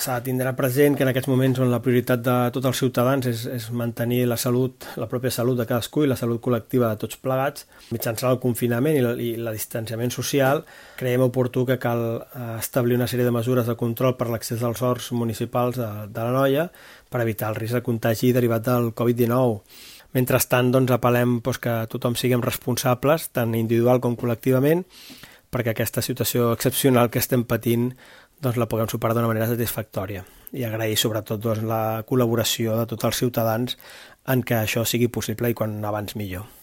s'ha de tindre present que en aquests moments on la prioritat de tots els ciutadans és mantenir la salut, la pròpia salut de cadascú i la salut col·lectiva de tots plegats, mitjançant el confinament i el distanciament social, creiem oportú que cal establir una sèrie de mesures de control per l'accés als horts municipals de l'Anoia per evitar el risc de contagi derivat del Covid-19. Mentrestant, doncs, apel·lem que tothom siguem responsables, tant individual com col·lectivament, perquè aquesta situació excepcional que estem patint doncs, la puguem superar d'una manera satisfactòria. I agrair sobretot doncs, la col·laboració de tots els ciutadans en què això sigui possible i quan abans millor.